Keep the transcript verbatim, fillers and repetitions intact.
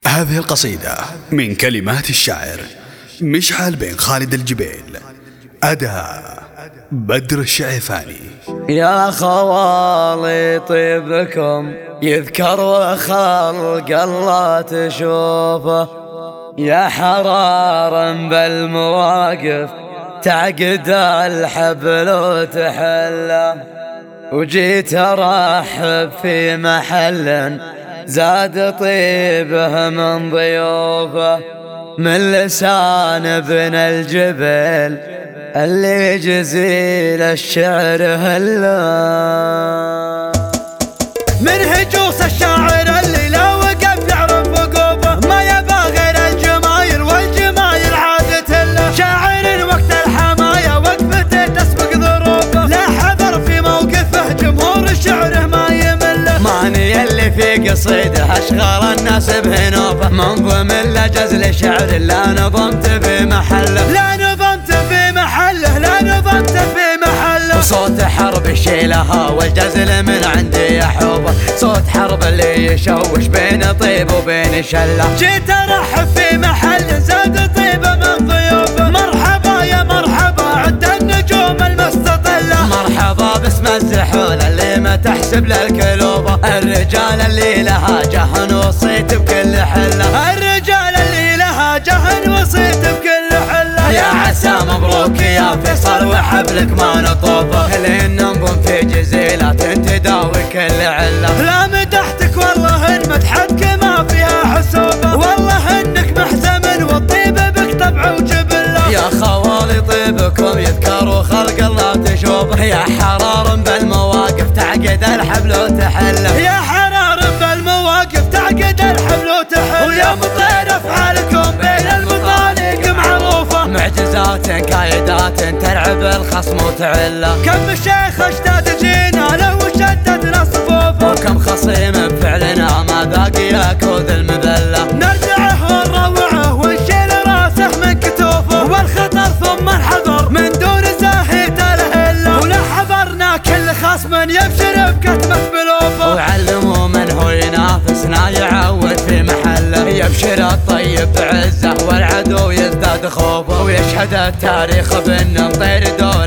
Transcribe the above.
هذه القصيدة من كلمات الشاعر مشعل بن خالد الجبيل، أداء بدر الشعيفاني. يا خوالي طيبكم يذكر وخلق الله تشوفه، يا حرارا بالمواقف تعقد الحبل وتحله، وجيت ارحب في محل زاد طيبه من ضيوفه، من لسان ابن الجبل اللي جزيل الشعر هلا، من هجوس الشاعر اللي لا وقف يعرف وقوفه، ما يبى غير الجمايل والجمايل عادة له، شاعر وقت الحماية وقفته تسبق ظروفه، لا حذر في موقفه جمهور شعره ما يمله، ماني اللي في قصيده اشغال الناس بهنوفه، منظم الا جزل شعر لا نظمت في محله، لا نظمت في محله لا نظمت في محله، وصوت حرب يشيلها والجزل من عندي يحوبه، صوت حرب اللي يشوش بين طيب وبين شله، جيت ارحب في محل زاد طيبه من ضيوفه، مرحبا يا مرحبا عد النجوم المستطله، مرحبا باسم الزحول اللي ما تحسب للكلوبه، الرجال اللي لها جهن وصيت بكل حله، الرجال اللي لها جهن وصيت بكل حله، يا عسى مبروك يا فيصل وحبلك ما نطوفه، لين ننظم في جزيلات تداوي كل عله، لا مدحتك والله ان مدحتك ما فيها حسوبه، والله انك محزم والطيب بك طبع وجبله، يا خوالي طيبكم يذكر وخلق الله تشوفه، يا حرار بالمواقف تعقد الحبل وتحله، يا حرار بالمواقف تعقد الحبل وتحله، ويا مطير افعالكم بين المطالق معروفه، معجزات كايدات ترعب الخصم وتعله، كم الشيخ اشتاد جينا له وشددنا صفوفه، وكم خصيم بفعلنا ما باقي ياكوذ المذله، نرجعه ونروعه ونشيل راسه من كتوفه، والخطر ثم الحذر من دون زاهية الهله، ولا حضرنا كل خصم يبشر بكتمه بلوفه، وعلموا من هو ينافسنا يعود في محله، يبشر الطيب بعزه والعدو يزداد خوفه، ويشهد التاريخ بان نطير دور